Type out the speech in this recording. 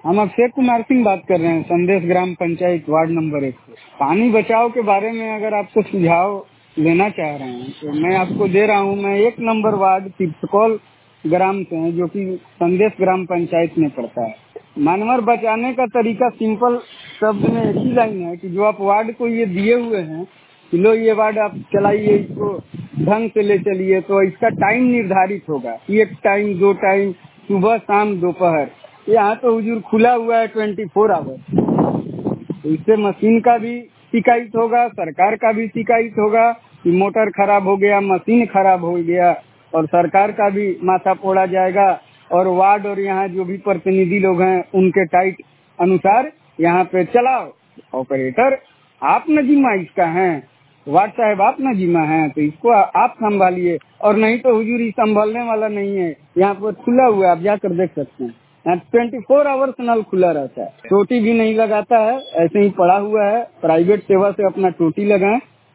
हम अभिषेक कुमार सिंह बात कर रहे हैं, संदेश ग्राम पंचायत वार्ड नंबर 1 से। पानी बचाव के बारे में अगर आपको सुझाव लेना चाह रहे हैं तो मैं आपको दे रहा हूं। मैं 1 नंबर वार्ड तीर्थकौल ग्राम से हैं, जो कि संदेश ग्राम पंचायत में पड़ता है। मानवर बचाने का तरीका सिंपल शब्द में एक ही लाइन है कि जो आप वार्ड को ये दिए हुए हैं कि लो ये वार्ड आप चलाइए, इसको ढंग से ले चलिए, तो इसका टाइम निर्धारित होगा। 1 टाइम 2 टाइम, सुबह शाम दोपहर। यहाँ तो हुजूर खुला हुआ है 24 आवर। तो इससे मशीन का भी शिकायत होगा, सरकार का भी शिकायत होगा कि मोटर खराब हो गया, मशीन खराब हो गया, और सरकार का भी माथा फोड़ा जाएगा। और वार्ड और यहाँ जो भी प्रतिनिधि लोग हैं उनके टाइट अनुसार यहाँ पे चलाओ। ऑपरेटर आप न जिम्मा इसका है, वार्ड साहब आप न जिम्मा है, तो इसको आप संभालिए। और नहीं तो हुजूर ये संभालने वाला नहीं है। यहाँ पर खुला हुआ है, आप जाकर देख सकते हैं। 24 आवर्स नल खुला रहता है। टोटी भी नहीं लगाता है, ऐसे ही पड़ा हुआ है। प्राइवेट सेवा से अपना टोटी लगाएं